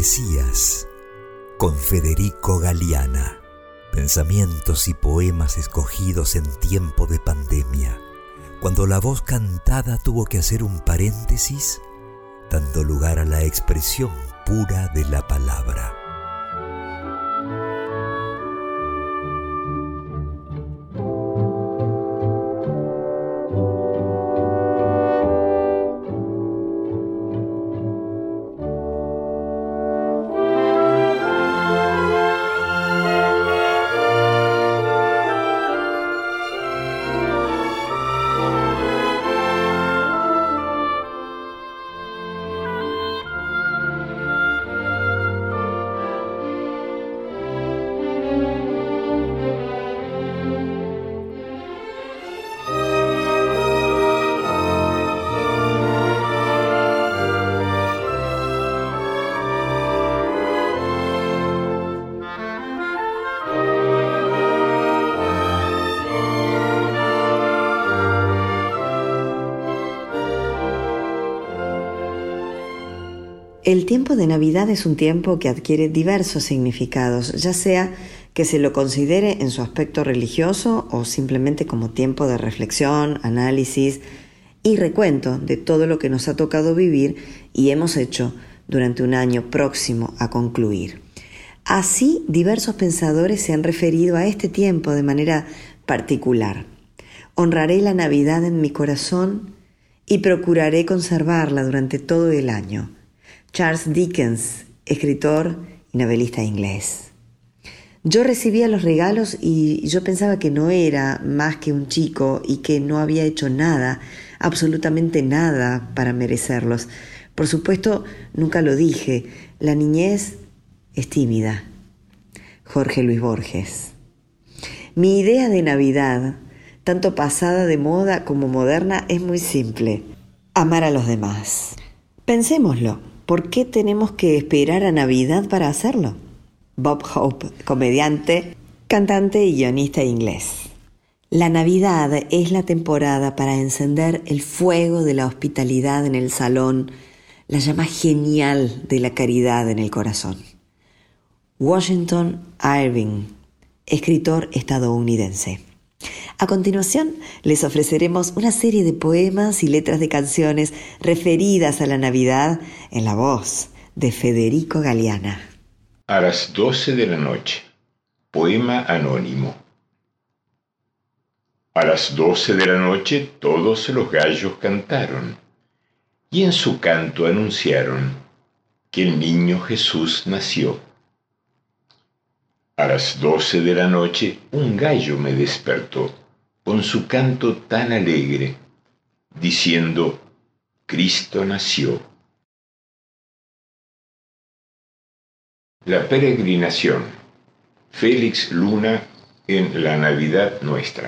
Poesías con Federico Galeana. Pensamientos y poemas escogidos en tiempo de pandemia, cuando la voz cantada tuvo que hacer un paréntesis, dando lugar a la expresión pura de la palabra. El tiempo de Navidad es un tiempo que adquiere diversos significados, ya sea que se lo considere en su aspecto religioso o simplemente como tiempo de reflexión, análisis y recuento de todo lo que nos ha tocado vivir y hemos hecho durante un año próximo a concluir. Así, diversos pensadores se han referido a este tiempo de manera particular. Honraré la Navidad en mi corazón y procuraré conservarla durante todo el año. Charles Dickens, escritor y novelista inglés. Yo recibía los regalos y yo pensaba que no era más que un chico y que no había hecho nada, absolutamente nada para merecerlos. Por supuesto, nunca lo dije. La niñez es tímida. Jorge Luis Borges. Mi idea de Navidad, tanto pasada de moda como moderna, es muy simple. Amar a los demás. Pensémoslo. ¿Por qué tenemos que esperar a Navidad para hacerlo? Bob Hope, comediante, cantante y guionista inglés. La Navidad es la temporada para encender el fuego de la hospitalidad en el salón, la llama genial de la caridad en el corazón. Washington Irving, escritor estadounidense. A continuación, les ofreceremos una serie de poemas y letras de canciones referidas a la Navidad en la voz de Federico Galeana. A las 12 de la noche. Poema anónimo. A las 12 de la noche todos los gallos cantaron, y en su canto anunciaron que el niño Jesús nació. A las 12 de la noche un gallo me despertó con su canto tan alegre, diciendo: Cristo nació. La peregrinación. Félix Luna en La Navidad Nuestra.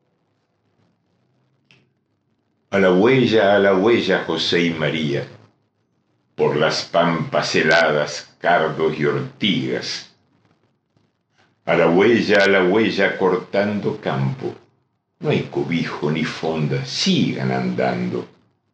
A la huella, José y María, por las pampas heladas, cardos y ortigas. A la huella, cortando campo, no hay cobijo ni fonda, sigan andando.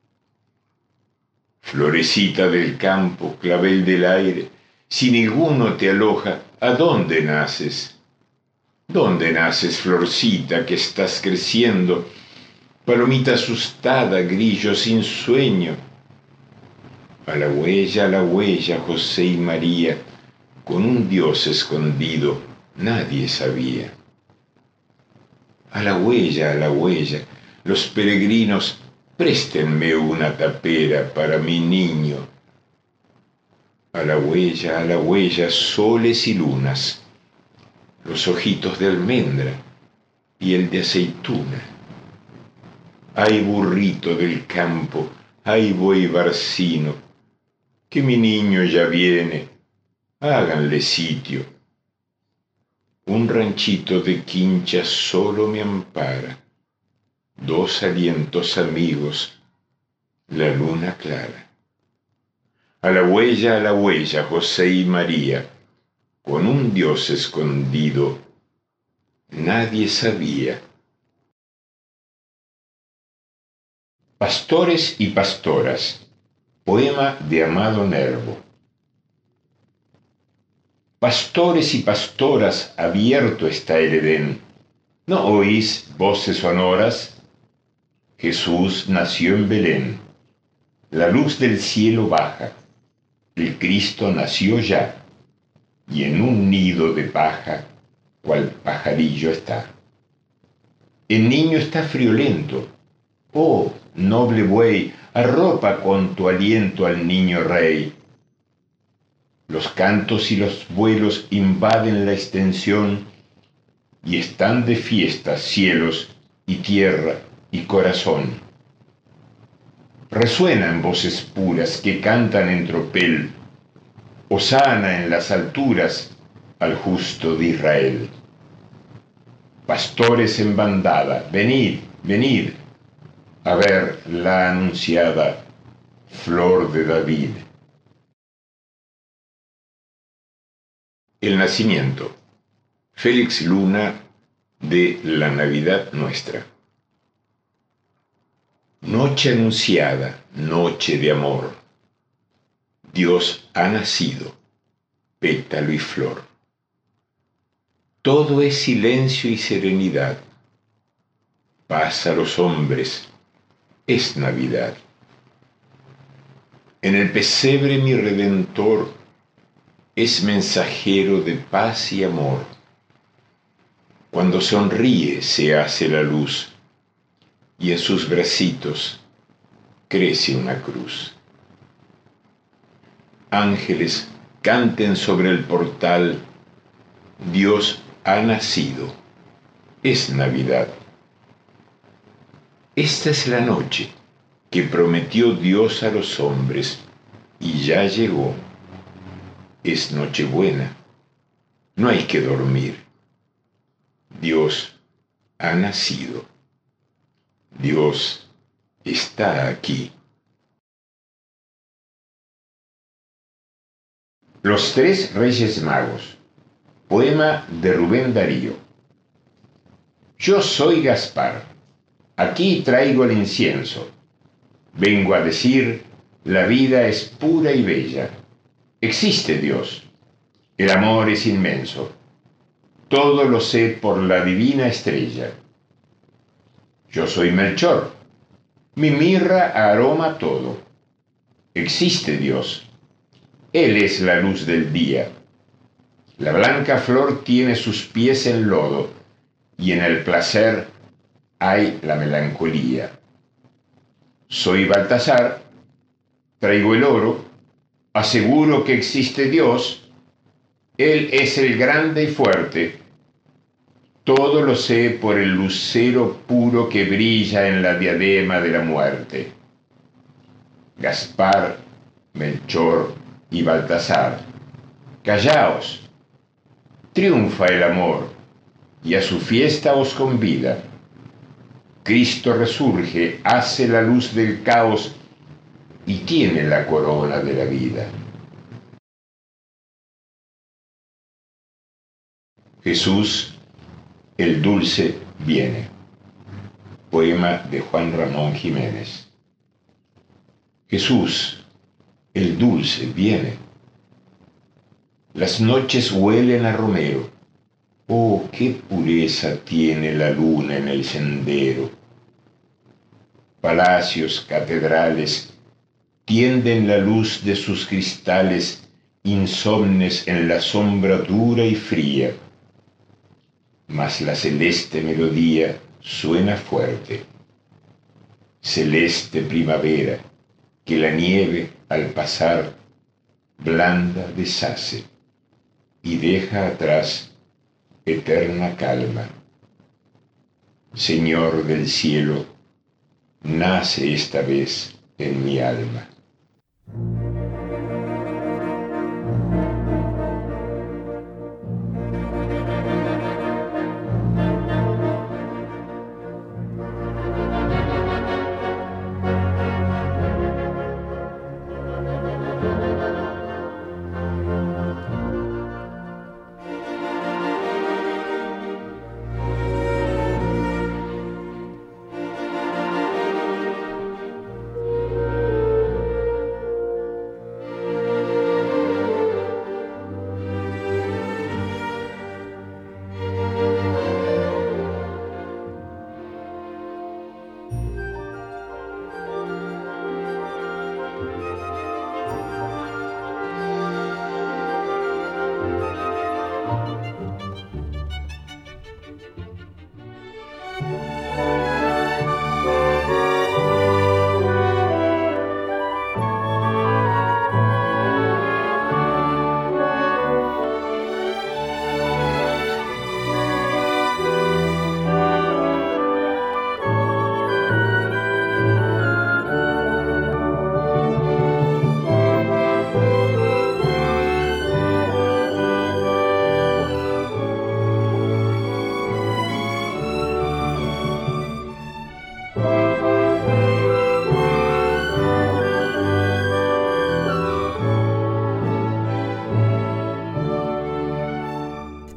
Florecita del campo, clavel del aire, si ninguno te aloja, ¿a dónde naces? ¿Dónde naces, florcita, que estás creciendo? Palomita asustada, grillo sin sueño. A la huella, José y María, con un Dios escondido, nadie sabía. A la huella, los peregrinos, préstenme una tapera para mi niño. A la huella, soles y lunas, los ojitos de almendra y el de aceituna. Ay, burrito del campo, ay, buey barcino, que mi niño ya viene, háganle sitio. Un ranchito de quincha solo me ampara, 2 alientos amigos, la luna clara. A la huella, José y María, con un Dios escondido, nadie sabía. Pastores y pastoras. Poema de Amado Nervo. Pastores y pastoras, abierto está el Edén. ¿No oís voces sonoras? Jesús nació en Belén. La luz del cielo baja. El Cristo nació ya, y en un nido de paja, cual pajarillo está. El niño está friolento. Oh, noble buey, arropa con tu aliento al niño rey. Los cantos y los vuelos invaden la extensión y están de fiesta cielos y tierra y corazón. Resuenan voces puras que cantan en tropel, hosana en las alturas al justo de Israel. Pastores en bandada, venid, venid, a ver la anunciada flor de David. El nacimiento. Félix Luna, de La Navidad Nuestra. Noche anunciada, noche de amor. Dios ha nacido, pétalo y flor. Todo es silencio y serenidad. Paz a los hombres, es Navidad. En el pesebre mi Redentor es mensajero de paz y amor. Cuando sonríe se hace la luz y en sus bracitos crece una cruz. Ángeles canten sobre el portal, Dios ha nacido, es Navidad. Esta es la noche que prometió Dios a los hombres y ya llegó. Es Nochebuena, no hay que dormir. Dios ha nacido. Dios está aquí. Los tres Reyes Magos. Poema de Rubén Darío. Yo soy Gaspar. Aquí traigo el incienso. Vengo a decir, la vida es pura y bella. Existe Dios. El amor es inmenso. Todo lo sé por la divina estrella. Yo soy Melchor. Mi mirra aroma todo. Existe Dios. Él es la luz del día. La blanca flor tiene sus pies en lodo, y en el placer hay la melancolía. Soy Baltasar, traigo el oro, aseguro que existe Dios. Él es el grande y fuerte. Todo lo sé por el lucero puro que brilla en la diadema de la muerte. Gaspar, Melchor y Baltasar, callaos. Triunfa el amor y a su fiesta os convida. Cristo resurge, hace la luz del caos y tiene la corona de la vida. Jesús, el dulce, viene. Poema de Juan Ramón Jiménez. Jesús, el dulce, viene. Las noches huelen a romero. Oh, qué pureza tiene la luna en el sendero. Palacios, catedrales, tienden la luz de sus cristales insomnes en la sombra dura y fría. Mas la celeste melodía suena fuerte. Celeste primavera, que la nieve al pasar blanda deshace y deja atrás eterna calma. Señor del cielo, nace esta vez en mi alma.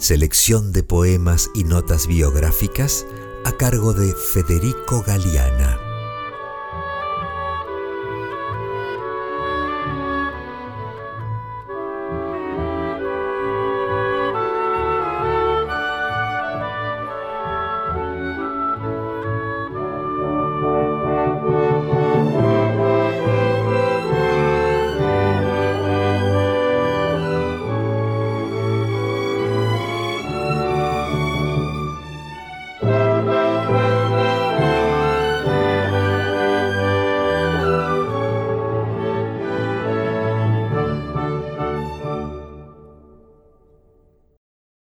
Selección de poemas y notas biográficas a cargo de Federico Galeana.